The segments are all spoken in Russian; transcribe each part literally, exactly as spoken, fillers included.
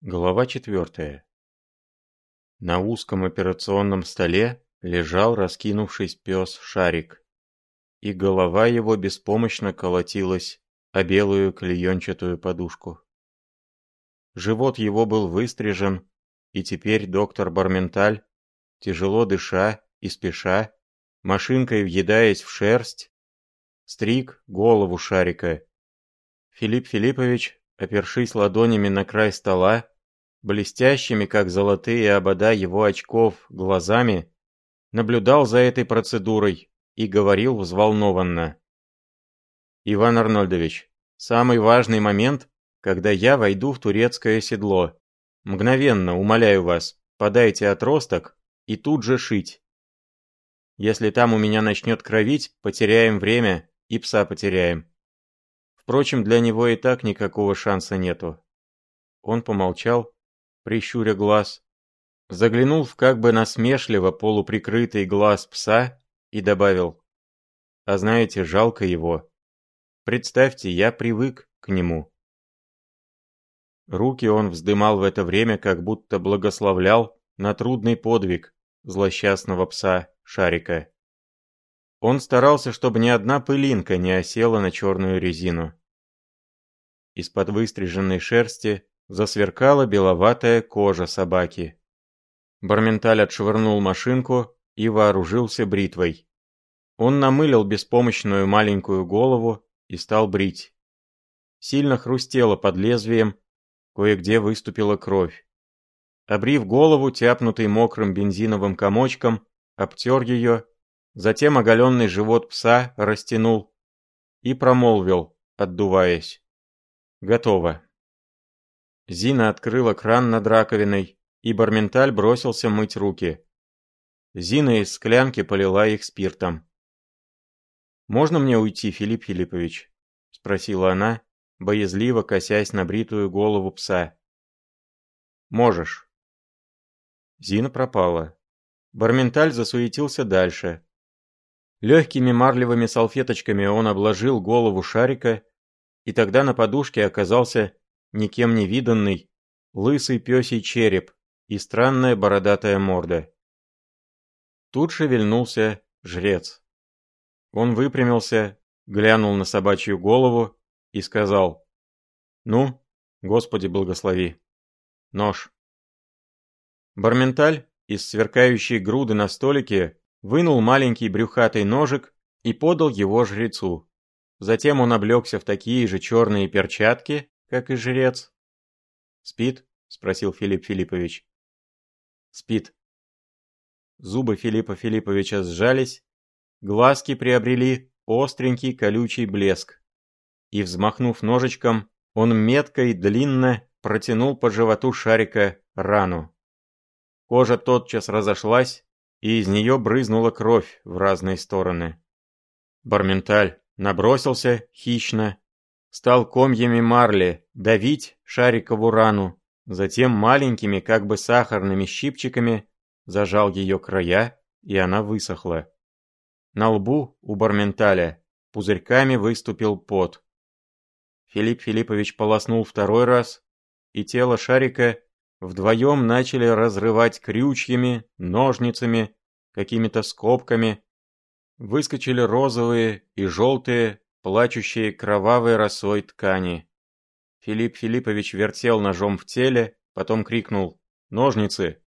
Глава четвертая. На узком операционном столе лежал, раскинувшись, пес Шарик, и голова его беспомощно колотилась о белую клеенчатую подушку. Живот его был выстрижен, и теперь доктор Барменталь, тяжело дыша и спеша, машинкой въедаясь в шерсть, стриг голову Шарика. Филипп Филиппович, опершись ладонями на край стола, блестящими, как золотые обода его очков, глазами, наблюдал за этой процедурой и говорил взволнованно: «Иван Арнольдович, самый важный момент, когда я войду в турецкое седло. Мгновенно, умоляю вас, подайте отросток и тут же шить. Если там у меня начнет кровить, потеряем время и пса потеряем. Впрочем, для него и так никакого шанса нету». Он помолчал, прищуря глаз, заглянул в как бы насмешливо полуприкрытый глаз пса и добавил: «А знаете, жалко его. Представьте, я привык к нему». Руки он вздымал в это время, как будто благословлял на трудный подвиг злосчастного пса Шарика. Он старался, чтобы ни одна пылинка не осела на черную резину. Из-под выстриженной шерсти засверкала беловатая кожа собаки. Барменталь отшвырнул машинку и вооружился бритвой. Он намылил беспомощную маленькую голову и стал брить. Сильно хрустело под лезвием, кое-где выступила кровь. Обрив голову, тяпнутый мокрым бензиновым комочком, обтер ее, затем оголенный живот пса растянул и промолвил, отдуваясь: «Готово». Зина открыла кран над раковиной, и Барменталь бросился мыть руки. Зина из склянки полила их спиртом. «Можно мне уйти, Филипп Филиппович?» — спросила она, боязливо косясь на бритую голову пса. «Можешь». Зина пропала. Барменталь засуетился дальше. Легкими марлевыми салфеточками он обложил голову Шарика, и тогда на подушке оказался никем не виданный, лысый пёсий череп и странная бородатая морда. Тут шевельнулся жрец. Он выпрямился, глянул на собачью голову и сказал: «Ну, Господи благослови. Нож». Барменталь из сверкающей груды на столике вынул маленький брюхатый ножик и подал его жрецу. Затем он облегся в такие же черные перчатки, как и жрец. «Спит?» — спросил Филипп Филиппович. «Спит». Зубы Филиппа Филипповича сжались, глазки приобрели остренький колючий блеск. И, взмахнув ножичком, он метко и длинно протянул по животу Шарика рану. Кожа тотчас разошлась, и из нее брызнула кровь в разные стороны. Барменталь набросился хищно, стал комьями марли давить Шарикову рану, затем маленькими, как бы сахарными щипчиками зажал ее края, и она высохла. На лбу у Барменталя пузырьками выступил пот. Филипп Филиппович полоснул второй раз, и тело Шарика вдвоем начали разрывать крючьями, ножницами, какими-то скобками. Выскочили розовые и желтые, плачущие кровавой росой ткани. Филипп Филиппович вертел ножом в теле, потом крикнул: «Ножницы!».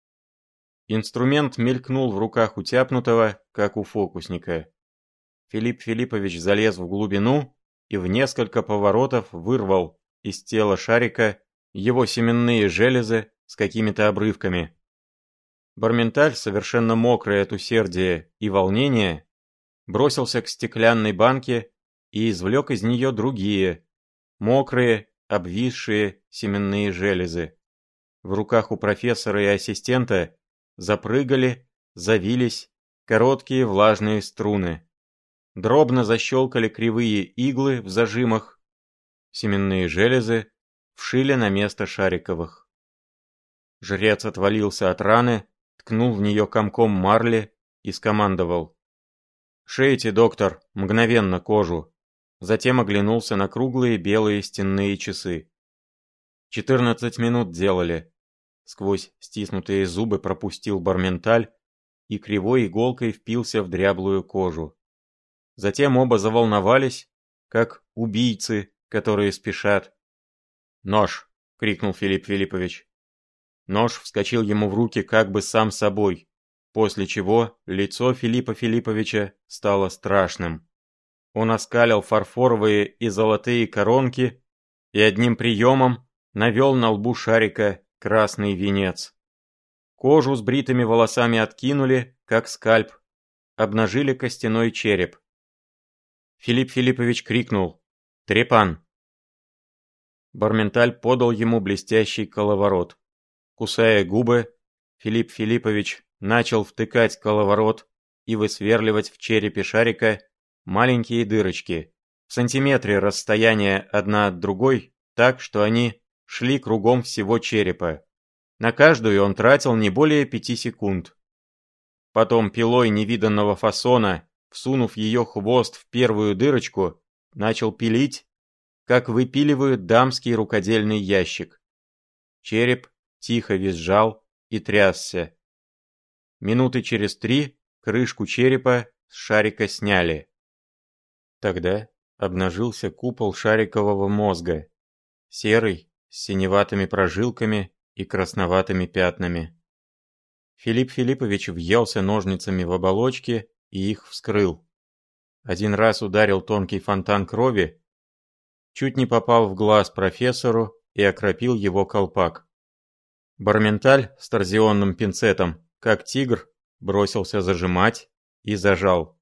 Инструмент мелькнул в руках утяпнутого, как у фокусника. Филипп Филиппович залез в глубину и в несколько поворотов вырвал из тела Шарика его семенные железы с какими-то обрывками. Барменталь, совершенно мокрый от усердия и волнения, бросился к стеклянной банке и извлек из нее другие, мокрые, обвисшие семенные железы. В руках у профессора и ассистента запрыгали, завились короткие влажные струны. Дробно защелкали кривые иглы в зажимах. Семенные железы вшили на место Шариковых. Жрец отвалился от раны, ткнул в нее комком марли и скомандовал: «Шейте, доктор, мгновенно кожу». Затем оглянулся на круглые белые стенные часы. четырнадцать минут делали. Сквозь стиснутые зубы пропустил Барменталь и кривой иголкой впился в дряблую кожу. Затем оба заволновались, как убийцы, которые спешат. «Нож!» — крикнул Филипп Филиппович. Нож вскочил ему в руки как бы сам собой, после чего лицо Филиппа Филипповича стало страшным. Он оскалил фарфоровые и золотые коронки и одним приемом навел на лбу Шарика красный венец. Кожу с бритыми волосами откинули, как скальп, обнажили костяной череп. Филипп Филиппович крикнул: «Трепан!». Барменталь подал ему блестящий коловорот. Кусая губы, Филипп Филиппович начал втыкать коловорот и высверливать в черепе Шарика маленькие дырочки, в сантиметре расстояния одна от другой, так, что они шли кругом всего черепа. На каждую он тратил не более пяти секунд. Потом пилой невиданного фасона, всунув ее хвост в первую дырочку, начал пилить, как выпиливают дамский рукодельный ящик. Череп тихо визжал и трясся. Минуты через три крышку черепа с Шарика сняли. Тогда обнажился купол шарикового мозга, серый, с синеватыми прожилками и красноватыми пятнами. Филипп Филиппович въелся ножницами в оболочки и их вскрыл. Один раз ударил тонкий фонтан крови, чуть не попал в глаз профессору и окропил его колпак. Барменталь с торзионным пинцетом, как тигр, бросился зажимать и зажал.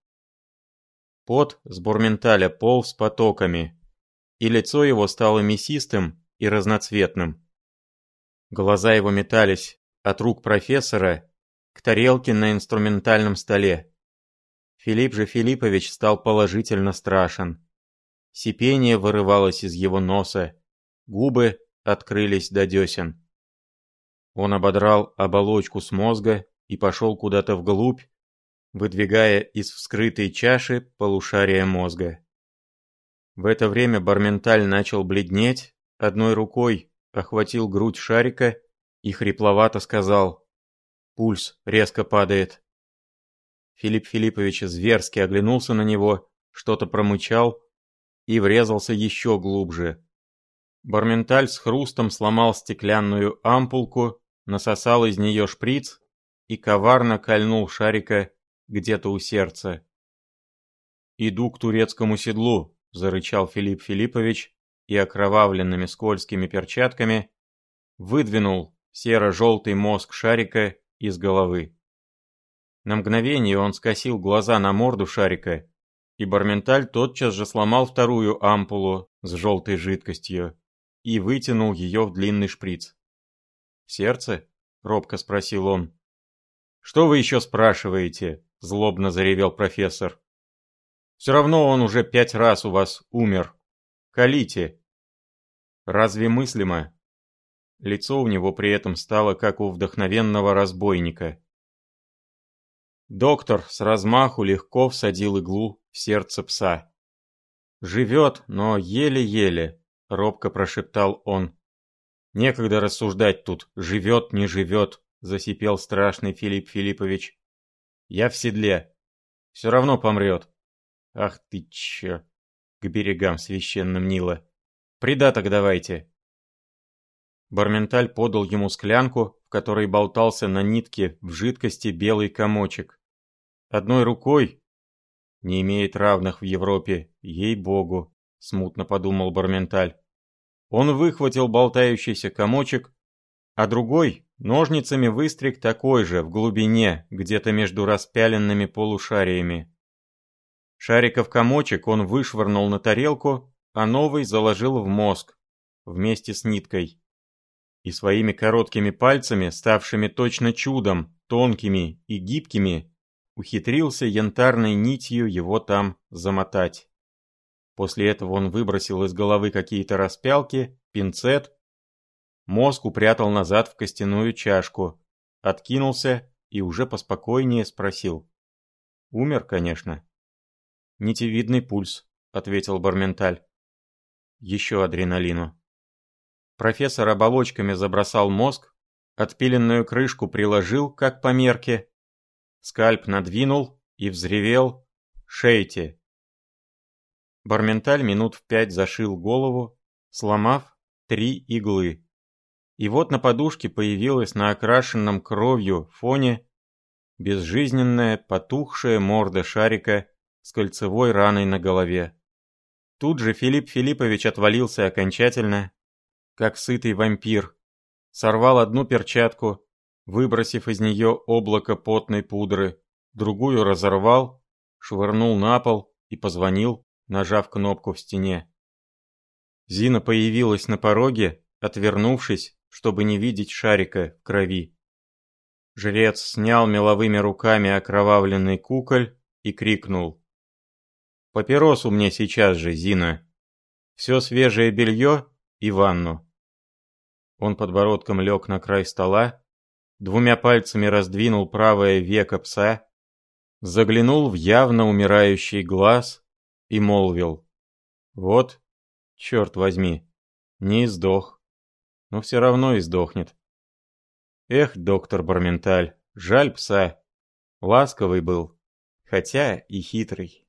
Пот с Барменталя полз потоками, и лицо его стало мясистым и разноцветным. Глаза его метались от рук профессора к тарелке на инструментальном столе. Филипп же Филиппович стал положительно страшен. Сипение вырывалось из его носа, губы открылись до десен. Он ободрал оболочку с мозга и пошел куда-то вглубь, выдвигая из вскрытой чаши полушария мозга. В это время Барменталь начал бледнеть, одной рукой охватил грудь Шарика и хрипловато сказал: «Пульс резко падает». Филипп Филиппович зверски оглянулся на него, что-то промычал и врезался еще глубже. Барменталь с хрустом сломал стеклянную ампулку, насосал из нее шприц и коварно кольнул Шарика где-то у сердца. «Иду к турецкому седлу», — зарычал Филипп Филиппович и окровавленными скользкими перчатками выдвинул серо-желтый мозг Шарика из головы. На мгновение он скосил глаза на морду Шарика, и Барменталь тотчас же сломал вторую ампулу с желтой жидкостью и вытянул ее в длинный шприц. «В сердце?» — робко спросил он. «Что вы еще спрашиваете?» — злобно заревел профессор. «Все равно он уже пять раз у вас умер. Колите!» «Разве мыслимо?» Лицо у него при этом стало как у вдохновенного разбойника. Доктор с размаху легко всадил иглу в сердце пса. «Живет, но еле-еле», — робко прошептал он. «Некогда рассуждать тут, живет, не живет», — засипел страшный Филипп Филиппович. «Я в седле. Все равно помрет. Ах ты чё! К берегам священным Нила. Придаток давайте». Барменталь подал ему склянку, в которой болтался на нитке в жидкости белый комочек. Одной рукой, не имеет равных в Европе, ей-богу, смутно подумал Барменталь. Он выхватил болтающийся комочек, а другой ножницами выстриг такой же в глубине, где-то между распяленными полушариями. Шариков комочек он вышвырнул на тарелку, а новый заложил в мозг, вместе с ниткой. И своими короткими пальцами, ставшими точно чудом, тонкими и гибкими, ухитрился янтарной нитью его там замотать. После этого он выбросил из головы какие-то распялки, пинцет, мозг упрятал назад в костяную чашку, откинулся и уже поспокойнее спросил: «Умер, конечно». «Нитевидный пульс», — ответил Барменталь. «Еще адреналину». Профессор оболочками забросал мозг, отпиленную крышку приложил, как по мерке, скальп надвинул и взревел: «Шейте!». Барменталь минут в пять зашил голову, сломав три иглы. И вот на подушке появилась на окрашенном кровью фоне безжизненная, потухшая морда Шарика с кольцевой раной на голове. Тут же Филипп Филиппович отвалился окончательно, как сытый вампир, сорвал одну перчатку, выбросив из нее облако потной пудры, другую разорвал, швырнул на пол и позвонил, нажав кнопку в стене. Зина появилась на пороге, отвернувшись, чтобы не видеть Шарика в крови. Жрец снял меловыми руками окровавленный куколь и крикнул: «Папиросу мне сейчас же, Зина! Все свежее белье и ванну!». Он подбородком лег на край стола, двумя пальцами раздвинул правое веко пса, заглянул в явно умирающий глаз и молвил: «Вот, черт возьми, не издох, но все равно издохнет. Эх, доктор Барменталь, жаль пса, ласковый был, хотя и хитрый».